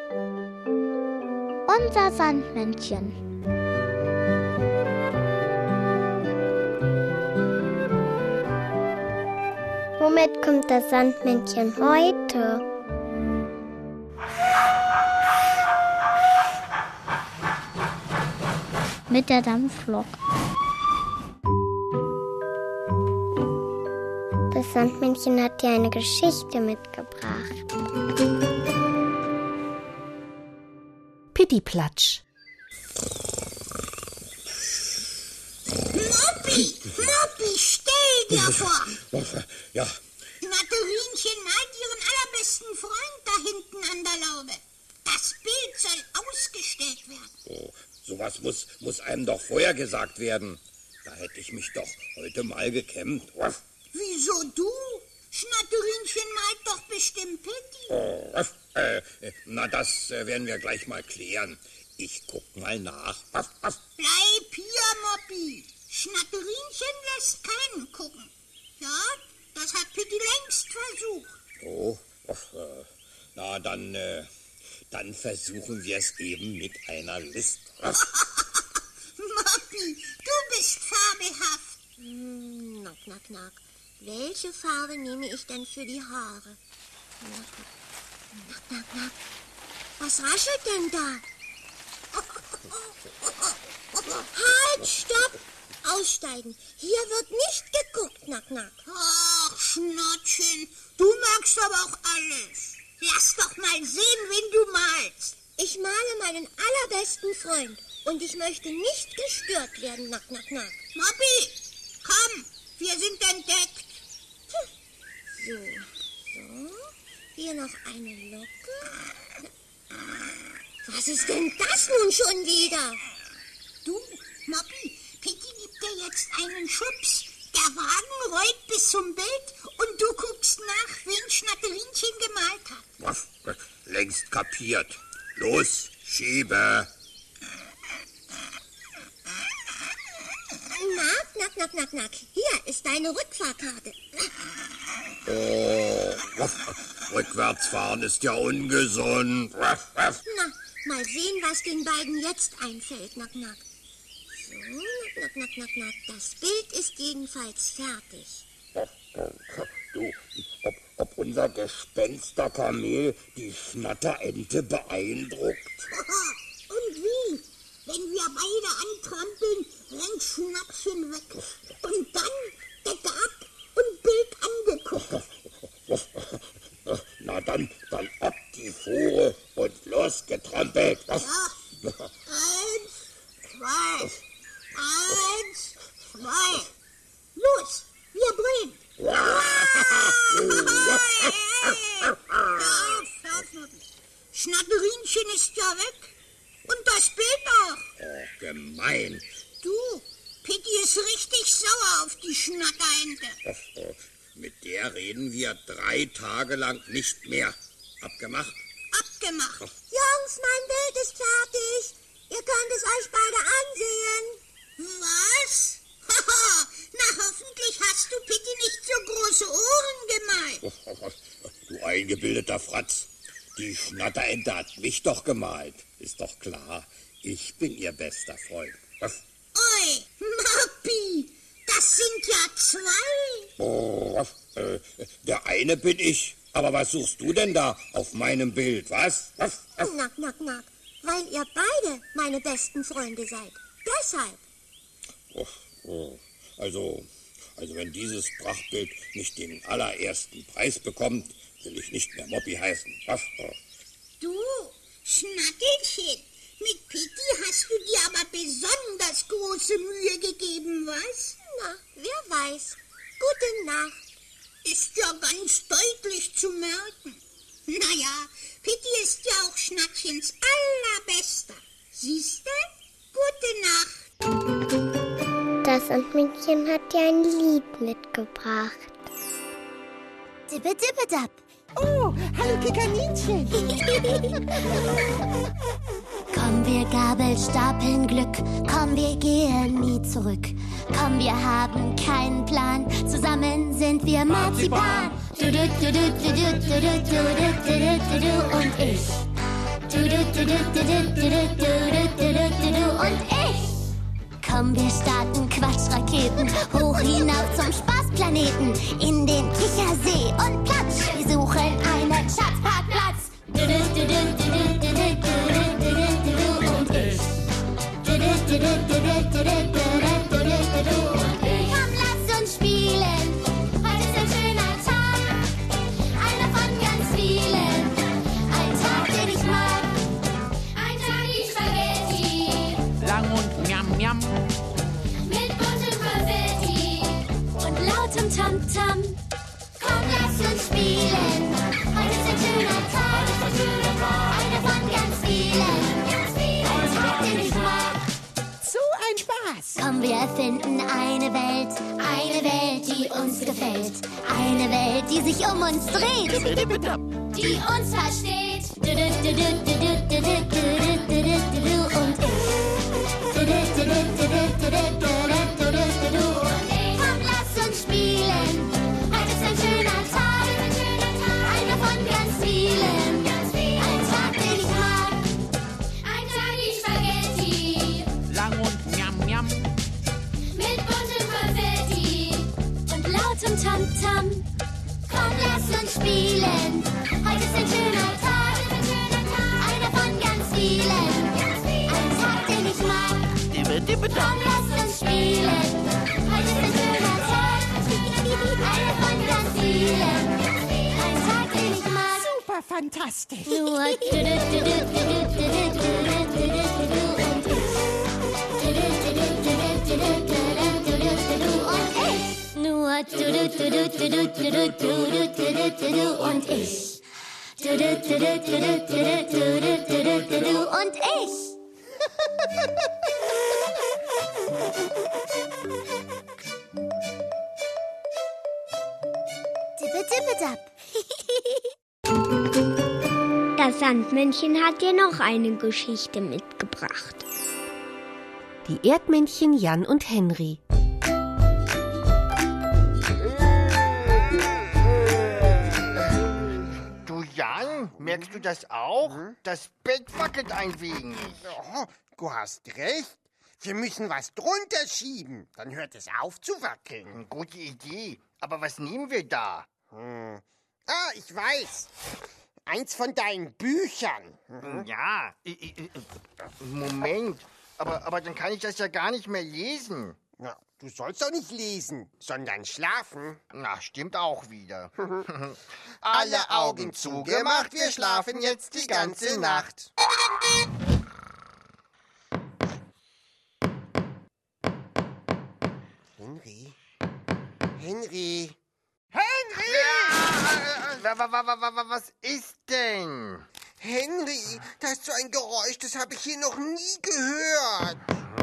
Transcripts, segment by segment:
Unser Sandmännchen. Womit kommt das Sandmännchen heute? Mit der Dampflok. Das Sandmännchen hat dir eine Geschichte mitgebracht. Pittiplatsch. Moppi, stell dir vor! Ja. Schnatterinchen malt ihren allerbesten Freund da hinten an der Laube. Das Bild soll ausgestellt werden. Oh, sowas muss einem doch vorher gesagt werden. Da hätte ich mich doch heute mal gekämmt. Wieso du? Schnatterinchen malt doch bestimmt Pitti. Oh, na, das werden wir gleich mal klären. Ich guck mal nach. Bleib hier, Moppi. Schnatterinchen lässt keinen gucken. Ja, das hat Pitti längst versucht. Oh, na, dann versuchen wir es eben mit einer List. Moppi, du bist fabelhaft. Knack. Welche Farbe nehme ich denn für die Haare? Knack. Was raschelt denn da? Halt, stopp! Aussteigen. Hier wird nicht geguckt, Knack. Ach, Schnattchen, du magst aber auch alles. Lass doch mal sehen, wen du malst. Ich male meinen allerbesten Freund und ich möchte nicht gestört werden, Knack. Moppi, komm, wir sind entdeckt. So. Hier noch eine Locke. Was ist denn das nun schon wieder? Du, Moppi, Pitti gibt dir jetzt einen Schubs. Der Wagen rollt bis zum Bild und du guckst nach, wen Schnatterinchen gemalt hat. Was? Längst kapiert. Los, schiebe. Knack. Hier ist deine Rückfahrkarte. Oh, rückwärts fahren ist ja ungesund. Na, mal sehen, was den beiden jetzt einfällt, Knack. So, Knack. Das Bild ist jedenfalls fertig. Du, ob unser Gespensterkamel die Schnatterente beeindruckt? Und wie? Wenn wir beide antrampeln, rennt Schnappchen weg. Und dann Decke ab und Bild angeguckt. Na dann ab die Fuhre und losgetrampelt. Ja. 1, 2. 1, 2. Los, wir drehen. Schnatterinchen ist ja weg. Und das Bild auch. Oh, gemein. Du, Pitti ist richtig sauer auf die Schnatterente. Mit der reden wir 3 Tage lang nicht mehr. Abgemacht? Abgemacht. Jungs, mein Bild ist fertig. Ihr könnt es euch beide ansehen. Was? Na, hoffentlich hast du Pitti nicht so große Ohren gemalt. Du eingebildeter Fratz. Die Schnatterente hat mich doch gemalt. Ist doch klar. Ich bin ihr bester Freund. Oi, Moppi, das sind ja 2. Oh, der eine bin ich. Aber was suchst du denn da auf meinem Bild, was? Knack. Weil ihr beide meine besten Freunde seid. Deshalb. Also wenn dieses Prachtbild nicht den allerersten Preis bekommt, will ich nicht mehr Moppi heißen. Du, Schnattelchen, mit Pitti hast du dir aber besonders große Mühe gegeben, was? Na, wer weiß. Gute Nacht. Ist ja ganz deutlich zu merken. Naja, Pitti ist ja auch Schnattchens allerbester. Siehste? Gute Nacht. Das Sandmännchen hat dir ein Lied mitgebracht. Dippe-dippe-dapp. Oh, hallo Kikaninchen. Komm, wir Gabelstapeln Glück. Komm, wir gehen nie zurück. Komm, wir haben keinen Plan. Zusammen sind wir Marzipan. Du und ich. Und ich. Komm, wir starten Quatschraketen hoch hinauf zum Spaßplaneten in den Kichersee und Platsch. Wir suchen einen Schatzparkplatz. Und ich. Komm, lass uns spielen. Heute ist ein schöner Tag. Einer von ganz vielen. Ein Tag, den ich mag. Ein Tag wie Spaghetti. Lang und miam miam. Mit buntem Konfetti und lautem Tamtam. Komm, lass uns spielen. Heute ist ein schöner Tag. Einer von ganz vielen. Ein Tag, den ich mag. So ein Spaß. Komm, wir erfinden eine Welt, die uns gefällt. Eine Welt, die sich um uns dreht, die uns versteht. Und ich. Komm, lass uns spielen. Heute ist ein schöner Tag. Einer von ganz vielen. Ein Tag, den ich mag. Ein Tag wie Spaghetti. Lang und miam miam. Mit buntem Konfetti und lautem Tamtam. Komm, lass uns spielen. Heute ist ein schöner Tag. Einer von ganz vielen. Ein Tag, den ich mag. Komm, lass uns spielen. Heute ist ein schöner Tag. Einer von ganz vielen. Ein Tag, den ich mag. Super fantastisch. Nur und ich. Nur und ich. Und ich. Dippe-dippe-dapp. Das Sandmännchen hat dir noch eine Geschichte mitgebracht. Die Erdmännchen Jan und Henry. Du Jan, merkst du das auch? Das Bett wackelt ein wenig. Oh, du hast recht. Wir müssen was drunter schieben. Dann hört es auf zu wackeln. Gute Idee. Aber was nehmen wir da? Ah, ich weiß. Eins von deinen Büchern. Ja, Moment. Aber dann kann ich das ja gar nicht mehr lesen. Ja, du sollst doch nicht lesen, sondern schlafen. Na, stimmt auch wieder. Alle Augen zugemacht, wir schlafen jetzt die ganze Nacht. Henry? Henry? Henry! Was ist denn? Henry, da ist so ein Geräusch, das habe ich hier noch nie gehört.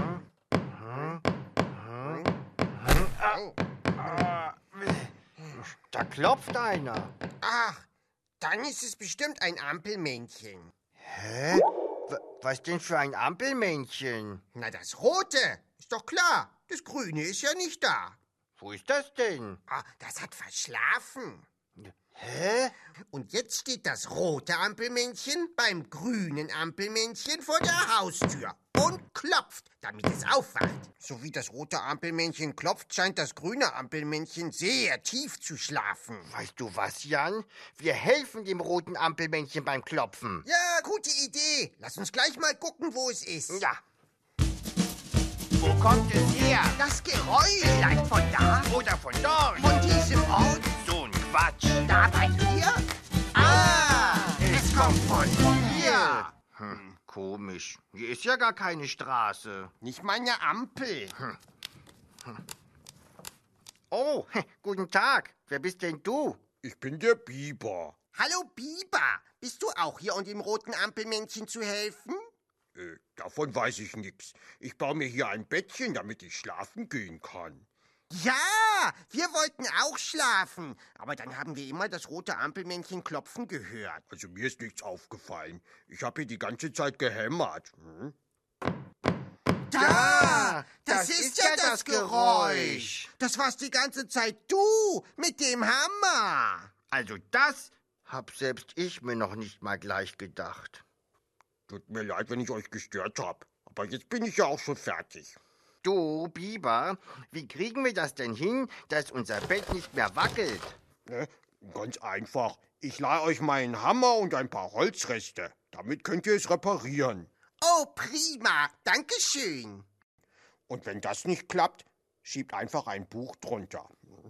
Da klopft einer. Ach, dann ist es bestimmt ein Ampelmännchen. Hä? Was denn für ein Ampelmännchen? Na, das Rote. Ist doch klar. Das Grüne ist ja nicht da. Wo ist das denn? Ah, das hat verschlafen. Hä? Und jetzt steht das rote Ampelmännchen beim grünen Ampelmännchen vor der Haustür und klopft, damit es aufwacht. So wie das rote Ampelmännchen klopft, scheint das grüne Ampelmännchen sehr tief zu schlafen. Weißt du was, Jan? Wir helfen dem roten Ampelmännchen beim Klopfen. Ja, gute Idee. Lass uns gleich mal gucken, wo es ist. Ja. Wo kommt es her? Das Geräusch. Vielleicht von da oder von dort. Von diesem Ort. So ein Quatsch. Da bei dir? Es kommt von hier. Komisch. Hier ist ja gar keine Straße. Nicht mal eine Ampel. Oh, guten Tag. Wer bist denn du? Ich bin der Biber. Hallo Biber. Bist du auch hier, um dem roten Ampelmännchen zu helfen? Davon weiß ich nichts. Ich baue mir hier ein Bettchen, damit ich schlafen gehen kann. Ja, wir wollten auch schlafen. Aber dann haben wir immer das rote Ampelmännchen klopfen gehört. Also mir ist nichts aufgefallen. Ich habe hier die ganze Zeit gehämmert. Da! Das ist ja das Geräusch. Das warst die ganze Zeit du mit dem Hammer. Also das hab selbst ich mir noch nicht mal gleich gedacht. Tut mir leid, wenn ich euch gestört habe. Aber jetzt bin ich ja auch schon fertig. Du, Biber, wie kriegen wir das denn hin, dass unser Bett nicht mehr wackelt? Ne? Ganz einfach. Ich leihe euch meinen Hammer und ein paar Holzreste. Damit könnt ihr es reparieren. Oh, prima. Dankeschön. Und wenn das nicht klappt, schiebt einfach ein Buch drunter.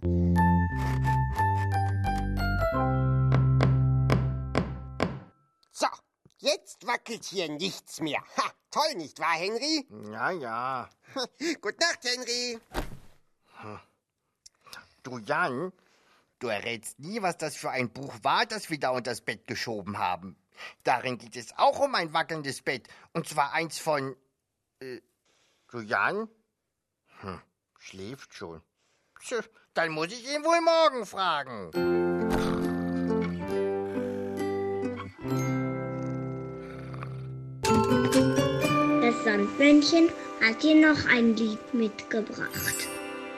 So, jetzt wackelt hier nichts mehr. Ha, toll, nicht wahr, Henry? Ja, ja. Gute Nacht, Henry. Du, Jan, du errätst nie, was das für ein Buch war, das wir da unter das Bett geschoben haben. Darin geht es auch um ein wackelndes Bett. Und zwar eins von... Du, Jan? Schläft schon. Tja, dann muss ich ihn wohl morgen fragen. Das Sandmännchen hat dir noch ein Lied mitgebracht.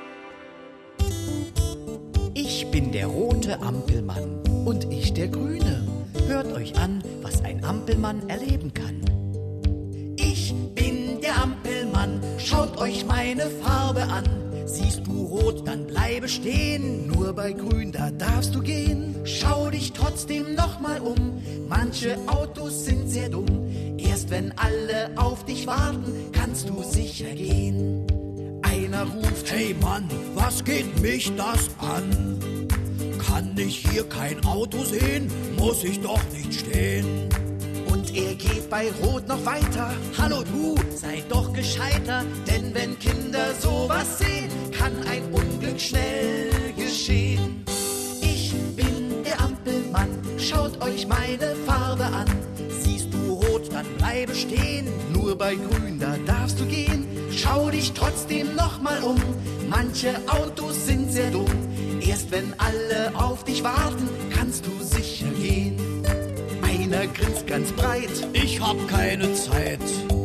Ich bin der rote Ampelmann und ich der grüne. Hört euch an, was ein Ampelmann erleben kann. Ich bin der Ampelmann, schaut euch meine Farbe an. Siehst du rot, dann bleibe stehen. Nur bei grün, da darfst du gehen. Schau dich trotzdem noch mal um. Manche Autos sind sehr dumm. Erst wenn alle auf dich warten, kannst du sicher gehen. Einer ruft: Hey Mann, was geht mich das an? Kann ich hier kein Auto sehen? Muss ich doch nicht stehen. Und er geht bei Rot noch weiter. Hallo du, sei doch gescheiter. Denn wenn Kinder sowas sehen, kann ein Unglück schnell geschehen. Ich bin der Ampelmann, schaut euch meine Farbe an. Siehst du rot, dann bleibe stehen. Nur bei grün, da darfst du gehen. Schau dich trotzdem noch mal um. Manche Autos sind sehr dumm. Erst wenn alle auf dich warten, kannst du sicher gehen. Einer grinst ganz breit: Ich hab keine Zeit.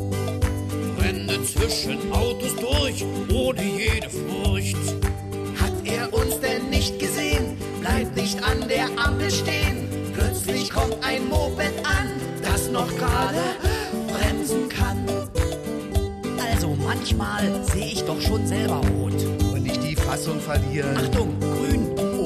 Renne zwischen Autos durch, ohne jede Furcht. Hat er uns denn nicht gesehen? Bleibt nicht an der Ampel stehen. Plötzlich kommt ein Moped an, das noch gerade bremsen kann. Also manchmal sehe ich doch schon selber rot. Und nicht die Fassung verlieren. Achtung, grün, oh.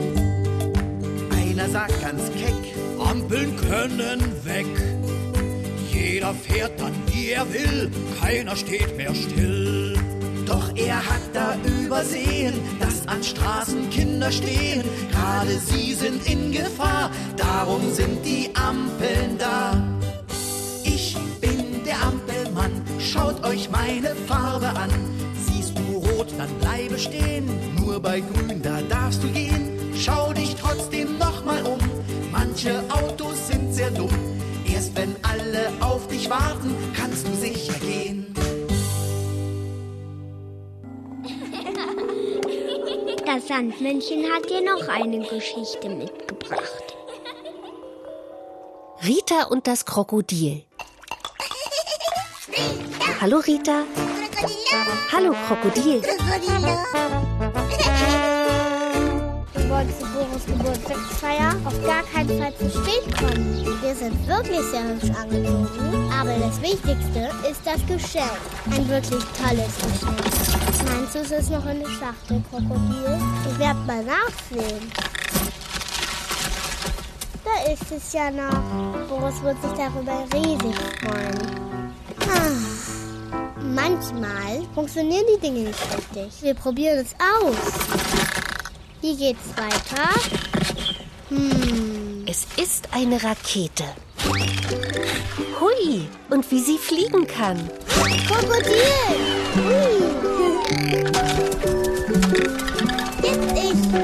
Einer sagt ganz keck: Ampeln können weg. Jeder fährt dann, wie er will. Keiner steht mehr still. Doch er hat da übersehen, dass an Straßen Kinder stehen. Gerade sie sind in Gefahr, darum sind die Ampeln da. Ich bin der Ampelmann, schaut euch meine Farbe an. Siehst du rot, dann bleibe stehen. Nur bei grün, da darfst du gehen. Schau dich trotzdem noch mal um. Manche Autos sind sehr dumm. Erst wenn alle auf dich warten, kannst du sicher gehen. Das Sandmännchen hat dir noch eine Geschichte mitgebracht. Rita und das Krokodil. Hallo Rita. Hallo Krokodil. Wolltest du Boris Geburtstagsfeier auf gar keinen Fall zu spät kommen. Wir sind wirklich sehr hübsch angezogen, aber das Wichtigste ist das Geschenk. Ein wirklich tolles Geschenk. Meinst du, es ist noch in der Schachtel, Krokodil? Ich werde mal nachsehen. Da ist es ja noch. Boris wird sich darüber riesig freuen. Manchmal funktionieren die Dinge nicht richtig. Wir probieren es aus. Wie geht's weiter? Es ist eine Rakete. Hui, und wie sie fliegen kann. Krokodil! Jetzt ich!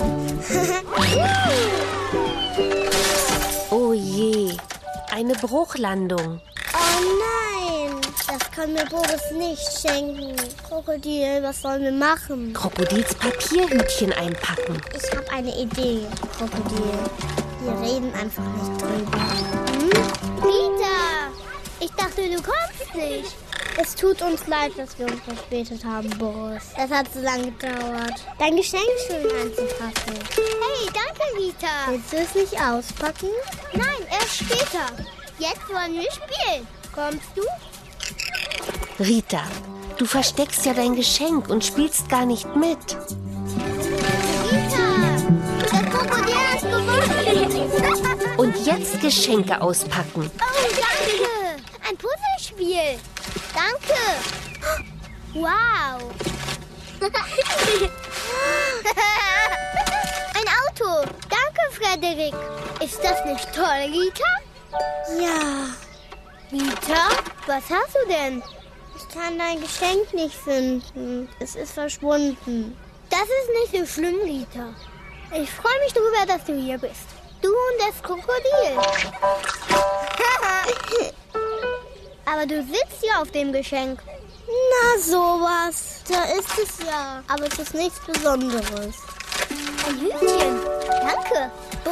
Oh je, eine Bruchlandung. Oh nein! Das kann mir Boris nicht schenken. Krokodil, was sollen wir machen? Krokodils Papierhütchen einpacken. Ich habe eine Idee, Krokodil. Wir reden einfach nicht drüber. Rita! Ich dachte, du kommst nicht. Es tut uns leid, dass wir uns verspätet haben, Boris. Das hat so lange gedauert, dein Geschenk schön anzupacken. Hey, danke, Rita. Willst du es nicht auspacken? Nein, erst später. Jetzt wollen wir spielen. Kommst du? Rita, du versteckst ja dein Geschenk und spielst gar nicht mit. Rita, das Krokodil hat gewonnen. Und jetzt Geschenke auspacken. Oh, danke. Ein Puzzlespiel. Danke. Wow. Ein Auto. Danke, Frederik. Ist das nicht toll, Rita? Ja. Rita, was hast du denn? Ich kann dein Geschenk nicht finden. Es ist verschwunden. Das ist nicht so schlimm, Rita. Ich freue mich darüber, dass du hier bist. Du und das Krokodil. Aber du sitzt ja auf dem Geschenk. Na, sowas. Da ist es ja. Aber es ist nichts Besonderes. Ein Hütchen. Danke.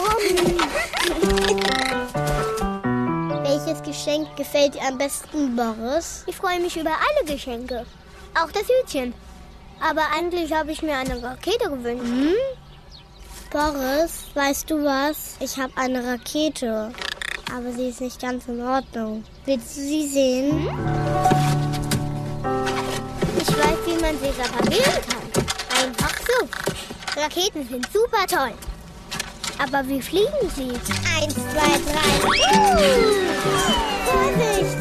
Welches Geschenk gefällt dir am besten, Boris? Ich freue mich über alle Geschenke. Auch das Hütchen. Aber eigentlich habe ich mir eine Rakete gewünscht. Hm? Boris, weißt du was? Ich habe eine Rakete. Aber sie ist nicht ganz in Ordnung. Willst du sie sehen? Ich weiß, wie man sie reparieren kann. Einfach so. Raketen sind super toll. Aber wie fliegen sie? 1, 2, 3. Vorsicht!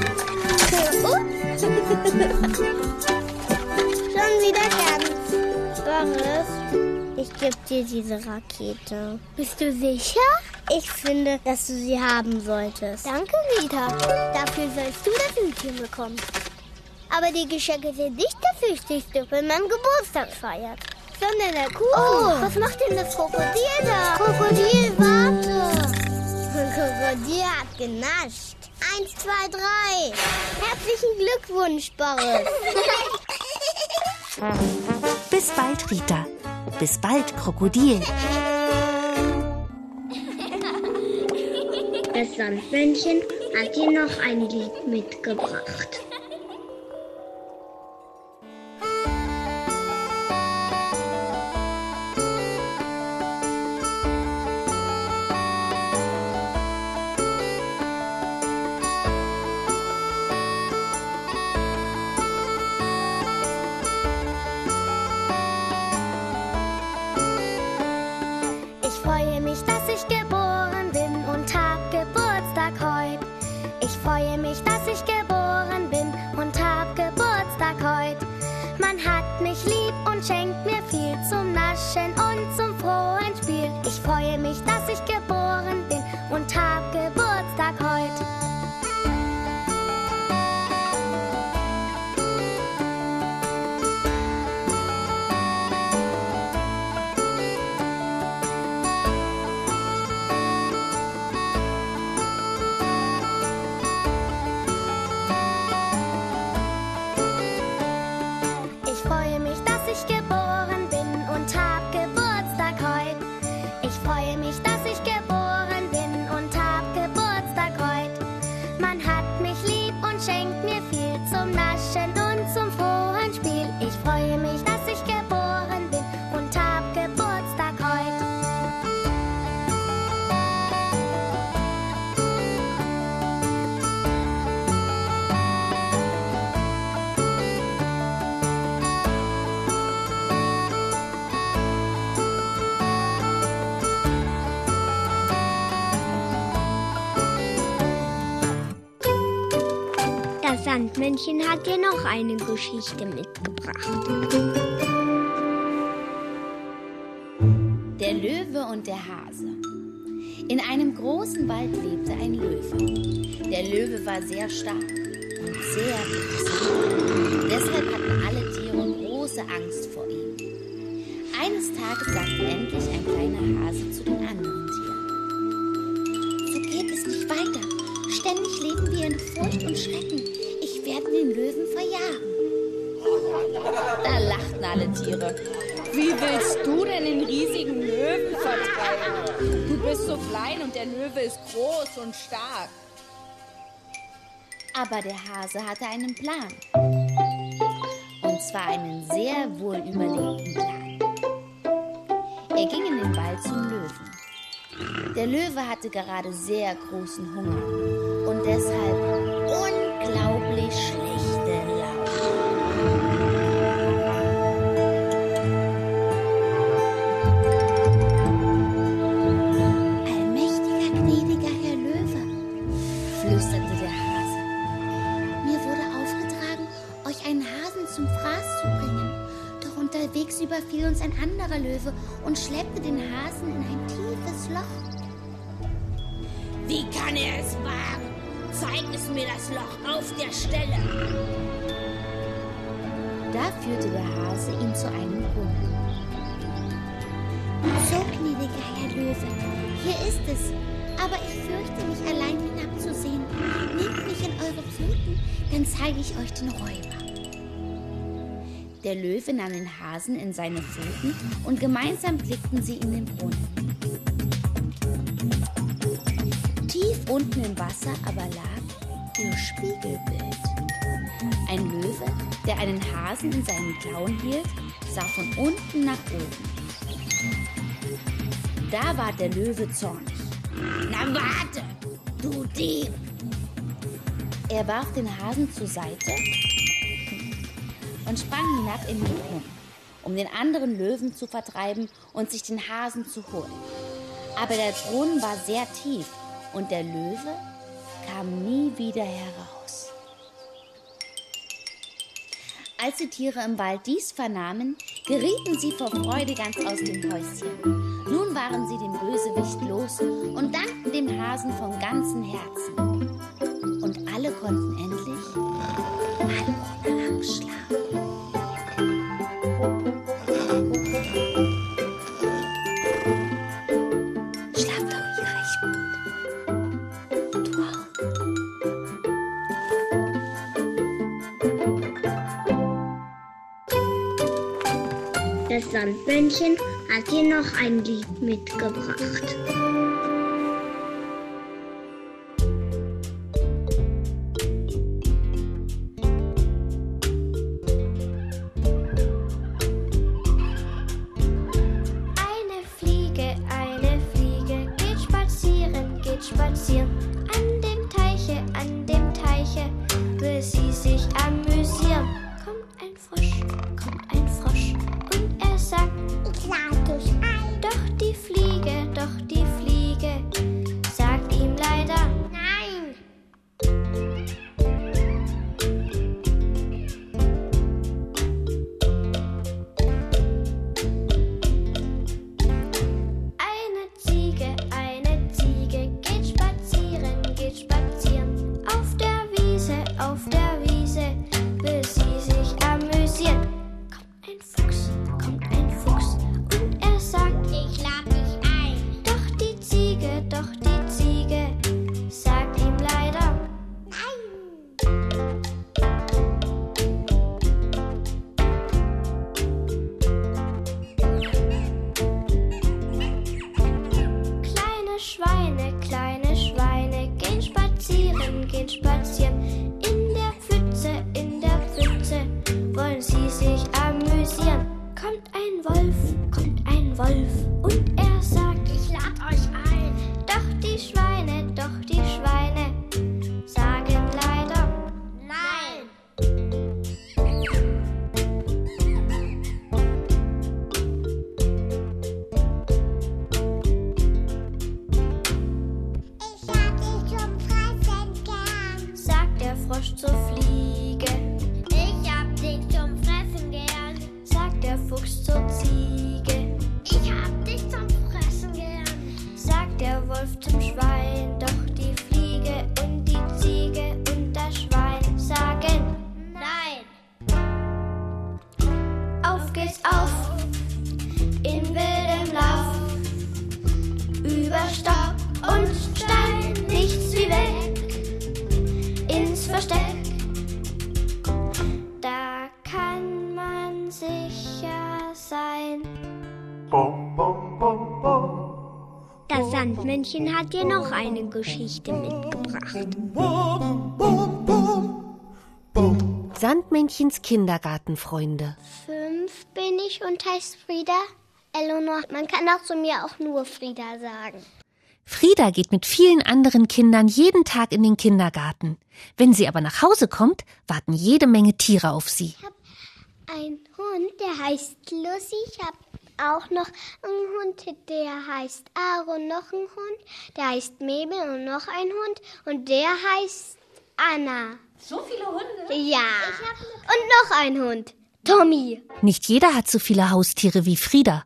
Schon wieder ganz. Boris, ich gebe dir diese Rakete. Bist du sicher? Ich finde, dass du sie haben solltest. Danke, Rita. Dafür sollst du das Hütchen bekommen. Aber die Geschenke sind nicht das Wichtigste, wenn man Geburtstag feiert. Sondern der Kuchen. Oh, was macht denn das Krokodil da? Krokodil, warte. Krokodil hat genascht. 1, 2, 3. Herzlichen Glückwunsch, Boris. Bis bald, Rita. Bis bald, Krokodil. Das Sandmännchen hat dir noch ein Lied mitgebracht. Ich freue mich, dass ich geboren bin und hab Geburtstag heut. Ich freue mich, dass ich geboren bin und hab Geburtstag heut. Man hat mich lieb und schenkt mir viel zum Naschen und zum frohen Spiel. Ich freue mich, dass ich geboren bin und hab Geburtstag heut. Ich freue mich, dass ich geboren bin und hab Geburtstag heut. Ich freue mich, dass ich geboren bin und hab Geburtstag heut. Man hat mich lieb und schenkt mir viel zum Naschen und zum frohen Spiel. Ich freue mich, dass ich geboren bin und hab Geburtstag heut. Das Sandmännchen hat dir noch eine Geschichte mitgebracht. Der Löwe und der Hase. In einem großen Wald lebte ein Löwe. Der Löwe war sehr stark und sehr böse. Deshalb hatten alle Tiere große Angst vor ihm. Eines Tages sagte endlich ein kleiner Hase zu den anderen Tieren: So geht es nicht weiter. Ständig leben wir in Furcht und Schrecken. Ich werde den Löwen verjagen. Da lachten alle Tiere. Wie willst du denn den riesigen Löwen vertreiben? Du bist so klein und der Löwe ist groß und stark. Aber der Hase hatte einen Plan. Und zwar einen sehr wohl überlegten Plan. Er ging in den Wald zum Löwen. Der Löwe hatte gerade sehr großen Hunger und deshalb unglaublich schlechte Laune. Allmächtiger, gnädiger Herr Löwe, flüsterte der Hase. Mir wurde aufgetragen, euch einen Hasen zum Fraß zu bringen. Doch unterwegs überfiel uns ein anderer Löwe und schleppte den Hasen in ein tiefes Loch. Wie kann er es wagen? Zeig es mir das Loch auf der Stelle. Da führte der Hase ihn zu einem Brunnen. So, gnädiger Herr Löwe, hier ist es. Aber ich fürchte, mich allein hinabzusehen. Nehmt mich in eure Pfoten, dann zeige ich euch den Räuber. Der Löwe nahm den Hasen in seine Pfoten und gemeinsam blickten sie in den Brunnen. Tief unten im Wasser aber lag ihr Spiegelbild. Ein Löwe, der einen Hasen in seinen Klauen hielt, sah von unten nach oben. Da war der Löwe zornig. Na warte, du Dieb! Er warf den Hasen zur Seite und sprang hinab in den Brunnen, um den anderen Löwen zu vertreiben und sich den Hasen zu holen. Aber der Brunnen war sehr tief und der Löwe kam nie wieder heraus. Als die Tiere im Wald dies vernahmen, gerieten sie vor Freude ganz aus dem Häuschen. Nun waren sie den Bösewicht los und dankten dem Hasen von ganzem Herzen. Und alle konnten endlich mal ohne Angst schlafen. Schlaft doch recht gut. Du auch. Das Sandmännchen hat dir noch ein Lied mitgebracht. Eine Fliege geht spazieren. An dem Teiche will sie sich amüsieren. Kommt ein Frosch und er sagt, ich lade dich ein. Doch die Fliege sagt ihm leider, nein. Eine Ziege geht spazieren. Auf der Wiese will sie sich amüsieren. Kommt ein Fuchs und er sagt, ich lade dich ein. Doch die Ziege sagt ihm leider, nein. Kleine Schweine gehen spazieren. In der Pfütze wollen sie sich amüsieren. Kommt ein Wolf und er sagt, ich lade euch ein. Doch die Schweine sagen leider, nein. Ich hab dich zum Fressen gern, sagt der Frosch zur Fliege. Ich hab dich zum Fressen gern, sagt der Fuchs zur Ziege. Ich hab dich zum Fressen gern, sagt der Wolf zum Schwein. Doch die Fliege und die Ziege und das Schwein sagen nein. Auf geht's auf, in wildem Lauf, über Stock und Stein, nichts wie weg, ins Versteck. Da kann man sicher sein. Das Sandmännchen hat dir noch eine Geschichte mitgebracht. Sandmännchens Kindergartenfreunde. 5 bin ich und heißt Frieda. Eleanor, man kann auch zu mir auch nur Frieda sagen. Frieda geht mit vielen anderen Kindern jeden Tag in den Kindergarten. Wenn sie aber nach Hause kommt, warten jede Menge Tiere auf sie. Ich habe einen Hund, der heißt Lucy. Ich habe auch noch einen Hund, der heißt Aaron. Noch einen Hund, der heißt Mabel. Und noch einen Hund und der heißt Anna. So viele Hunde? Ja. Und noch ein Hund, Tommy. Nicht jeder hat so viele Haustiere wie Frieda.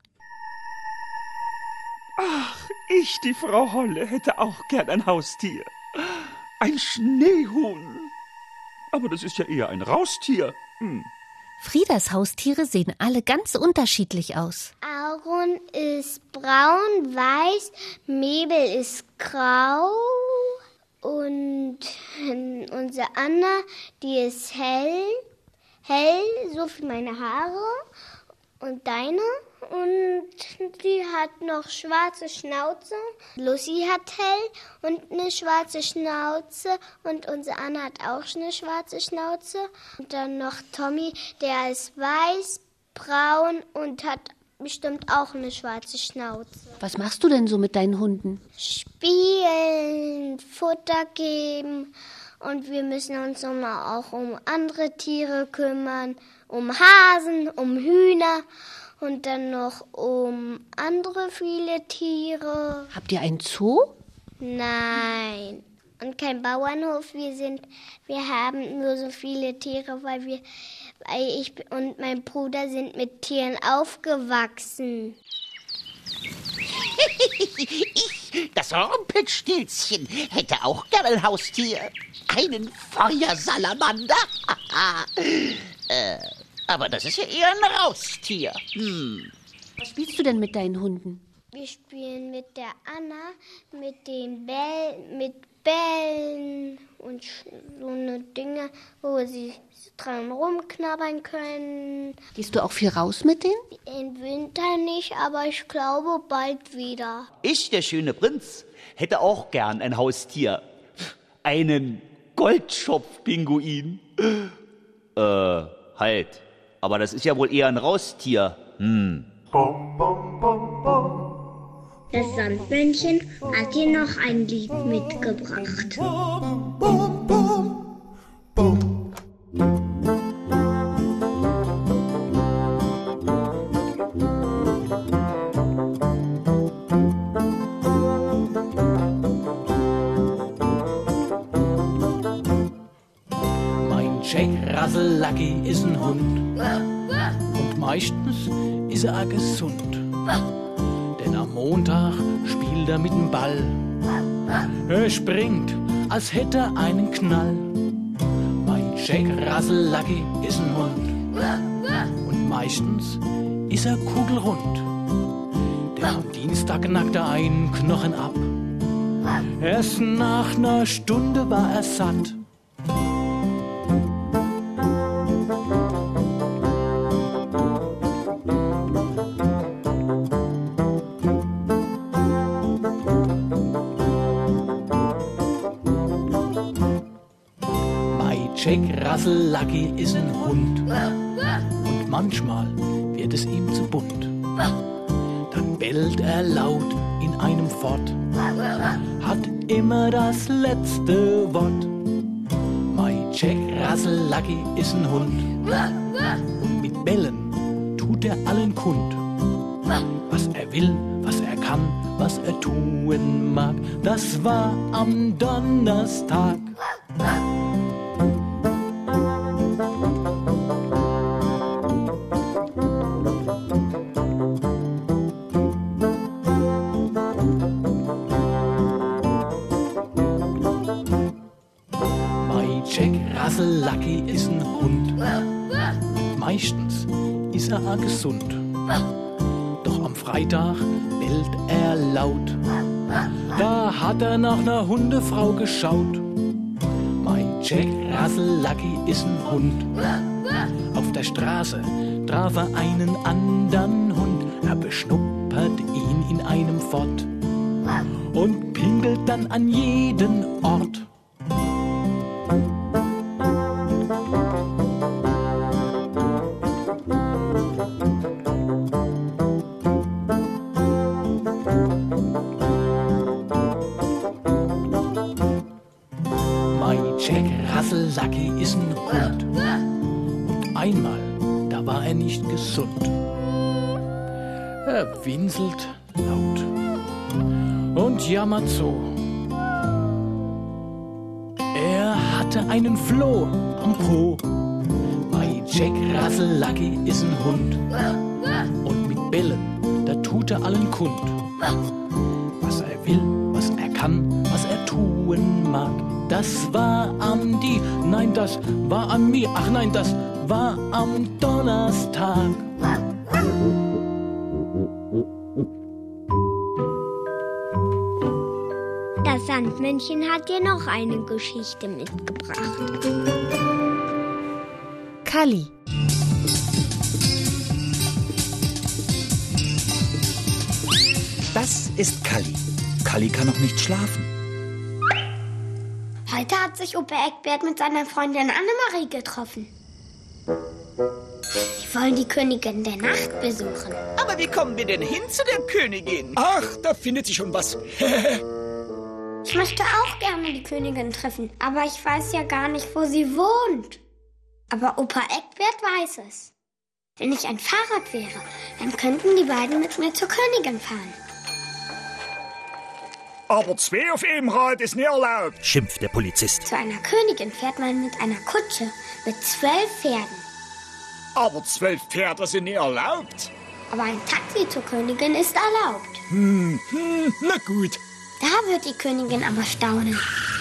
Ach, ich, die Frau Holle, hätte auch gern ein Haustier. Ein Schneehuhn. Aber das ist ja eher ein Raustier. Friedas Haustiere sehen alle ganz unterschiedlich aus. Aaron ist braun, weiß, Mabel ist grau und unsere Anna, die ist hell, so wie meine Haare und deine. Und die hat noch schwarze Schnauze. Lucy hat hell und eine schwarze Schnauze. Und unsere Anna hat auch eine schwarze Schnauze. Und dann noch Tommy, der ist weiß, braun und hat bestimmt auch eine schwarze Schnauze. Was machst du denn so mit deinen Hunden? Spielen, Futter geben. Und wir müssen uns immer auch um andere Tiere kümmern. Um Hasen, um Hühner. Und dann noch um andere viele Tiere. Habt ihr einen Zoo? Nein. Und kein Bauernhof. Wir haben nur so viele Tiere, weil ich und mein Bruder sind mit Tieren aufgewachsen. Ich, das Rumpelstilzchen, hätte auch gern ein Haustier. Einen Feuersalamander. Aber das ist ja eher ein Raustier. Was spielst du denn mit deinen Hunden? Wir spielen mit der Anna, mit den Bällen und so eine Dinge, wo sie dran rumknabbern können. Gehst du auch viel raus mit denen? Im Winter nicht, aber ich glaube bald wieder. Ich, der schöne Prinz, hätte auch gern ein Haustier. Einen Goldschopfpinguin. Halt. Aber das ist ja wohl eher ein Raustier. Das Sandmännchen hat dir noch ein Lied mitgebracht. Mein Jack Russell Lucky ist ein Hund. Und meistens ist er auch gesund. Denn am Montag spielt er mit dem Ball. Er springt, als hätte er einen Knall. Mein Jack Russell Lucky ist ein Hund. Und meistens ist er kugelrund. Denn am Dienstag knackt er einen Knochen ab. Erst nach einer Stunde war er satt. Jack Russell Lucky ist ein Hund. Und manchmal wird es ihm zu bunt. Dann bellt er laut in einem Fort. Hat immer das letzte Wort. Mein Jack Russell Lucky ist ein Hund. Und mit Bellen tut er allen kund. Was er will, was er kann, was er tun mag. Das war am Donnerstag. Russell Lucky ist ein Hund. Und meistens ist er auch gesund. Doch am Freitag bellt er laut. Da hat er nach einer Hundefrau geschaut. Mein Jack Russell Lucky ist ein Hund. Auf der Straße traf er einen anderen Hund. Er beschnuppert ihn in einem Fort und pinkelt dann an jeden Ort. Rassel-Lucky ist ein Hund. Und einmal, da war er nicht gesund. Er winselt laut und jammert so. Er hatte einen Floh am Po. Bei Jack Rassel-Lucky ist ein Hund. Und mit Bellen, da tut er allen kund. Was er will, was er kann, was er tun mag. Das war am nein, das war an mir. Ach nein, das war am Donnerstag. Das Sandmännchen hat dir noch eine Geschichte mitgebracht. Kalli. Das ist Kalli. Kalli kann noch nicht schlafen. Heute hat sich Opa Eckbert mit seiner Freundin Annemarie getroffen. Die wollen die Königin der Nacht besuchen. Aber wie kommen wir denn hin zu der Königin? Ach, da findet sich schon was. Ich möchte auch gerne die Königin treffen, aber ich weiß ja gar nicht, wo sie wohnt. Aber Opa Eckbert weiß es. Wenn ich ein Fahrrad wäre, dann könnten die beiden mit mir zur Königin fahren. Aber 2 auf einem Rad ist nicht erlaubt, schimpft der Polizist. Zu einer Königin fährt man mit einer Kutsche mit 12 Pferden. Aber 12 Pferde sind nicht erlaubt. Aber ein Taxi zur Königin ist erlaubt. Na gut. Da wird die Königin aber staunen.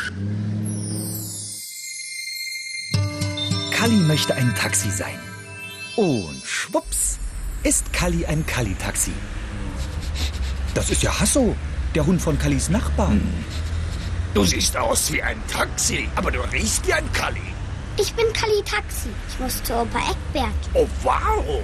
Kalli möchte ein Taxi sein. Und schwupps ist Kalli ein Kalli-Taxi. Das ist ja Hasso, der Hund von Kallis Nachbarn. Du siehst aus wie ein Taxi, aber du riechst wie ein Kalli. Ich bin Kalli Taxi. Ich muss zu Opa Eckbert. Oh, wow.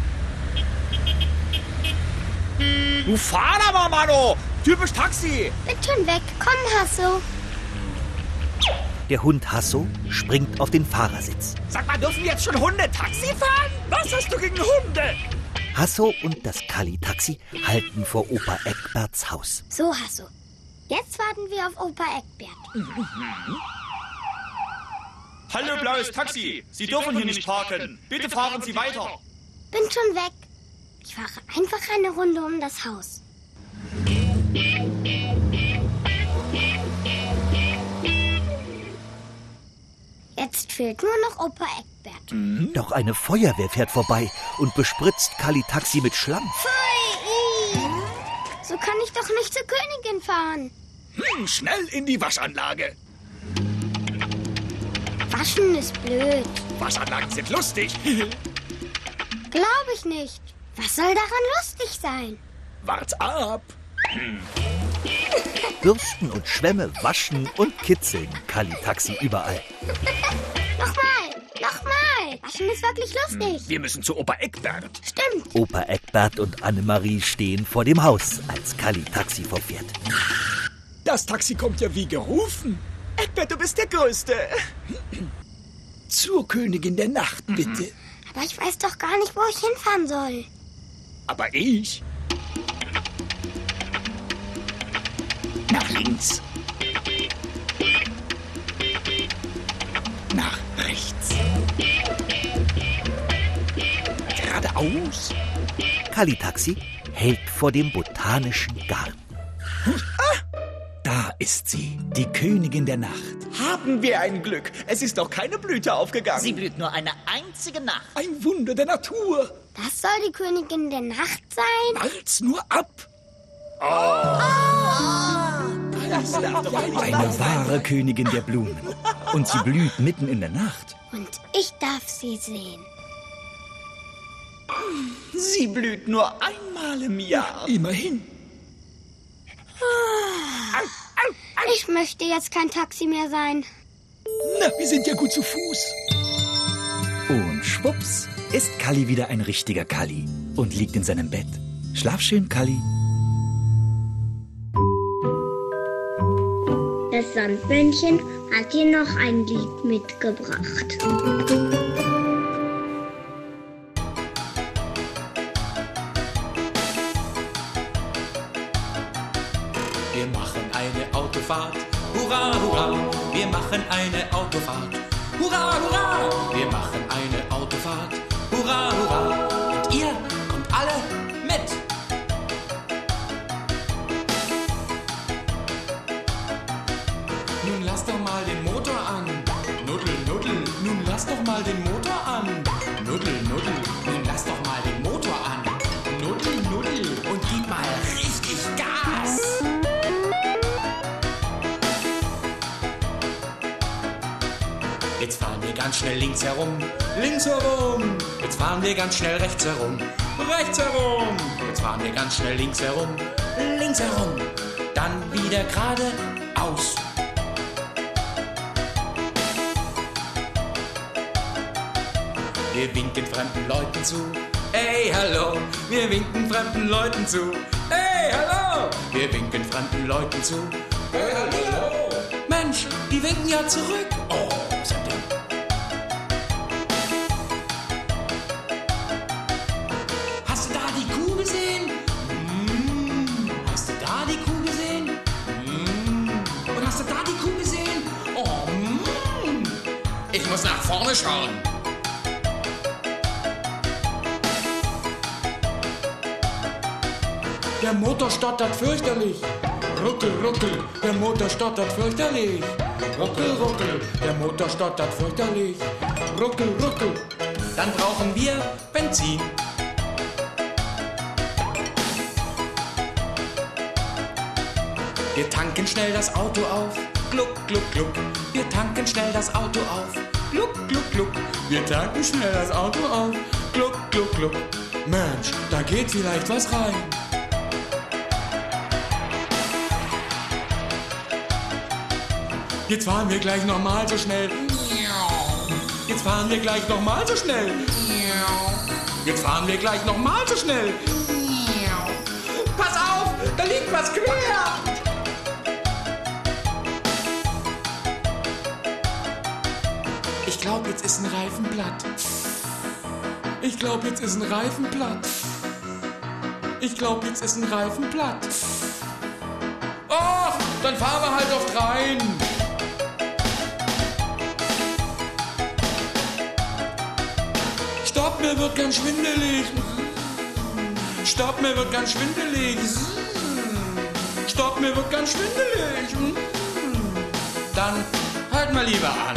Du fahr aber, Mano. Typisch Taxi. Bin schon weg. Komm, Hasso. Der Hund Hasso springt auf den Fahrersitz. Sag mal, dürfen jetzt schon Hunde Taxi fahren? Was hast du gegen Hunde? Hasso und das Kalli-Taxi halten vor Opa Eckberts Haus. So, Hasso. Jetzt warten wir auf Opa Eckbert. Hallo, blaues Taxi. Sie dürfen hier nicht parken. Bitte fahren Sie weiter. Bin schon weg. Ich fahre einfach eine Runde um das Haus. Jetzt fehlt nur noch Opa Eckbert. Doch eine Feuerwehr fährt vorbei und bespritzt Kalli-Taxi mit Schlamm. Pfui! So kann ich doch nicht zur Königin fahren. Schnell in die Waschanlage. Waschen ist blöd. Waschanlagen sind lustig. Glaube ich nicht. Was soll daran lustig sein? Wart ab. Bürsten und Schwämme waschen und kitzeln Kalli-Taxi überall. Nochmal. Waschen ist wirklich lustig. Wir müssen zu Opa Eckbert. Stimmt. Opa Eckbert und Annemarie stehen vor dem Haus, als Kalli-Taxi vorfährt. Das Taxi kommt ja wie gerufen. Eckbert, du bist der Größte. Zur Königin der Nacht, bitte. Aber ich weiß doch gar nicht, wo ich hinfahren soll. Aber ich? Nach links. Nach rechts. Geradeaus. Kalli-Taxi hält vor dem Botanischen Garten. Da ist sie, die Königin der Nacht. Haben wir ein Glück. Es ist noch keine Blüte aufgegangen. Sie blüht nur eine einzige Nacht. Ein Wunder der Natur. Das soll die Königin der Nacht sein? Walt's nur ab. Eine wahre Königin der Blumen. Und sie blüht mitten in der Nacht. Und ich darf sie sehen. Sie blüht nur einmal im Jahr. Immerhin. Ich möchte jetzt kein Taxi mehr sein. Na, wir sind ja gut zu Fuß. Und schwupps ist Kalli wieder ein richtiger Kalli und liegt in seinem Bett. Schlaf schön, Kalli. Das Sandmännchen hat dir noch ein Lied mitgebracht. Wir machen eine Autofahrt, hurra, hurra, wir machen eine Autofahrt. Hurra, hurra! Wir machen eine Autofahrt. Hurra, hurra! Und ihr kommt alle mit. Nun lass doch mal den Motor an. Nuddel, nuddel, nun lass doch mal den Motor an. Nuddel, nuddel, nun lass doch mal den Motor an. Nuddel, nuddel und gib mal richtig Gas. Jetzt fahren wir ganz schnell links herum. Links herum. Jetzt fahren wir ganz schnell rechts herum. Rechts herum. Jetzt fahren wir ganz schnell links herum. Links herum. Dann wieder geradeaus. Wir winken fremden Leuten zu. Hey, hallo. Wir winken fremden Leuten zu. Hey, hallo. Wir winken fremden Leuten zu. Hey, hallo. Mensch, die winken ja zurück. Oh, sagt er. Hast du da die Kuh gesehen? Hast du da die Kuh gesehen? Und hast du da die Kuh gesehen? Oh, ich muss nach vorne schauen. Der Motor stottert fürchterlich. Ruckel, ruckel, der Motor stottert fürchterlich. Ruckel, ruckel, der Motor stottert fürchterlich. Ruckel, ruckel, dann brauchen wir Benzin. Wir tanken schnell das Auto auf. Gluck, gluck, gluck. Wir tanken schnell das Auto auf. Gluck, gluck, gluck. Wir tanken schnell das Auto auf. Gluck, gluck, gluck. Mensch, da geht vielleicht was rein. Jetzt fahren wir gleich nochmal so schnell. Jetzt fahren wir gleich nochmal so schnell. Jetzt fahren wir gleich nochmal so schnell. Pass auf, da liegt was quer. Ich glaube, jetzt ist ein Reifen platt. Ich glaube, jetzt ist ein Reifen platt. Ich glaube, jetzt ist ein Reifen platt. Och, dann fahren wir halt oft rein. Stopp, mir wird ganz schwindelig. Stopp, mir wird ganz schwindelig. Stopp, mir wird ganz schwindelig. Dann halt mal lieber an.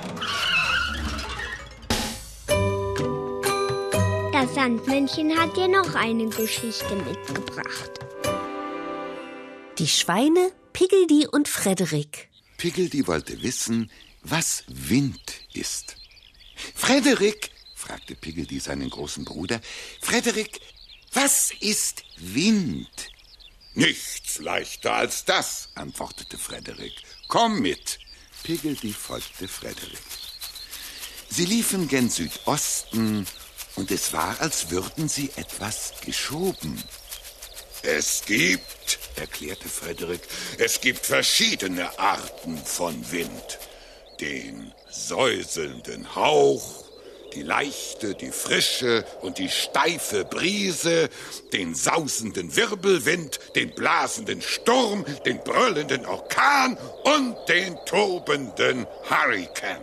Das Sandmännchen hat dir noch eine Geschichte mitgebracht. Die Schweine Piggledy und Frederik. Piggledy wollte wissen, was Wind ist. Frederik, fragte Piggledy seinen großen Bruder, Frederik, was ist Wind? Nichts leichter als das, antwortete Frederik. Komm mit. Piggledy folgte Frederik. Sie liefen gen Südosten, und es war, als würden sie etwas geschoben. Es gibt, erklärte Frederik, es gibt verschiedene Arten von Wind. Den säuselnden Hauch, die leichte, die frische und die steife Brise, den sausenden Wirbelwind, den blasenden Sturm, den brüllenden Orkan und den tobenden Hurrikan.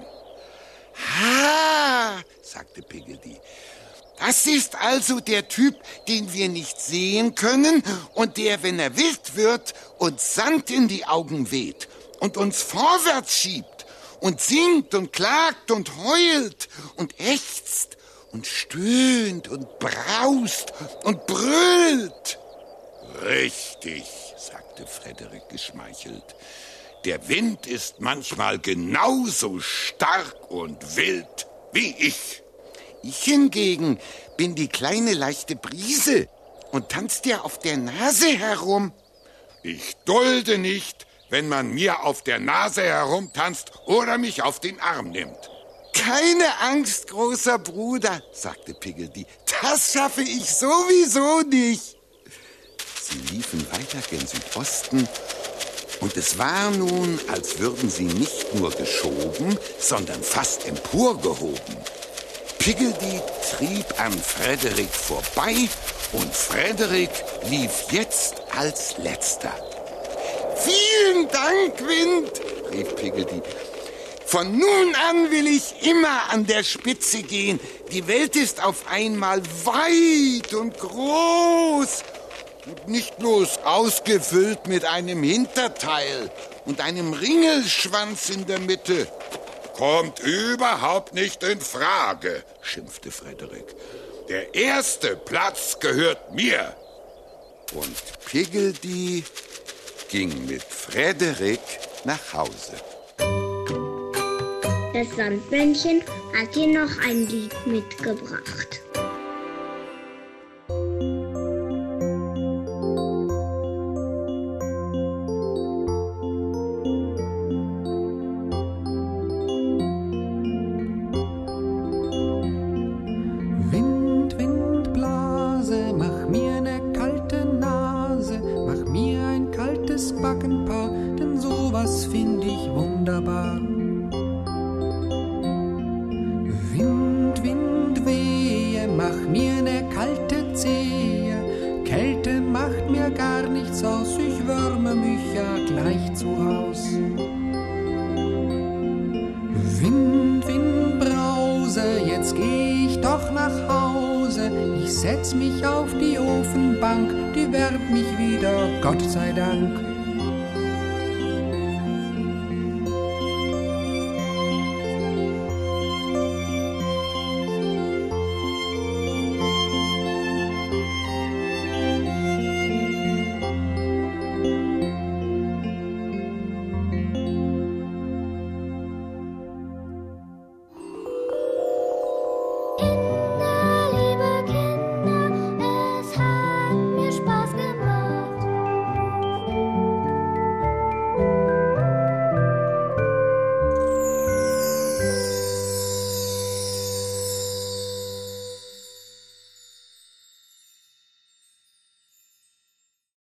Ha, sagte Piggledy. Das ist also der Typ, den wir nicht sehen können und der, wenn er wild wird, uns Sand in die Augen weht und uns vorwärts schiebt und singt und klagt und heult und ächzt und stöhnt und braust und brüllt. Richtig, sagte Frederik geschmeichelt. Der Wind ist manchmal genauso stark und wild wie ich. Ich hingegen bin die kleine leichte Brise und tanzt dir auf der Nase herum. Ich dulde nicht, wenn man mir auf der Nase herumtanzt oder mich auf den Arm nimmt. Keine Angst, großer Bruder, sagte Piggledy. Das schaffe ich sowieso nicht. Sie liefen weiter gen Südosten und es war nun, als würden sie nicht nur geschoben, sondern fast emporgehoben. Piggledy trieb an Frederik vorbei und Frederik lief jetzt als Letzter. Vielen Dank, Wind, rief Piggledy. Von nun an will ich immer an der Spitze gehen. Die Welt ist auf einmal weit und groß. Und nicht bloß ausgefüllt mit einem Hinterteil und einem Ringelschwanz in der Mitte. Kommt überhaupt nicht in Frage, schimpfte Frederik. Der erste Platz gehört mir. Und Piggledy ging mit Frederik nach Hause. Das Sandmännchen hat dir noch ein Lied mitgebracht. Wind, Wind, Blase, mach mir ne kalte Nase, mach mir ein kaltes Backenpaar, denn sowas find ich wunderbar. Wind, Wind, wehe, mach mir ne kalte Zehe, Kälte macht mir gar nichts aus, ich wärme mich ja gleich zu Haus. Wind, Wind, Brause, jetzt geh ich doch nach Hause, ich setz mich auf die Ofenbank, die wärmt mich wieder, Gott sei Dank.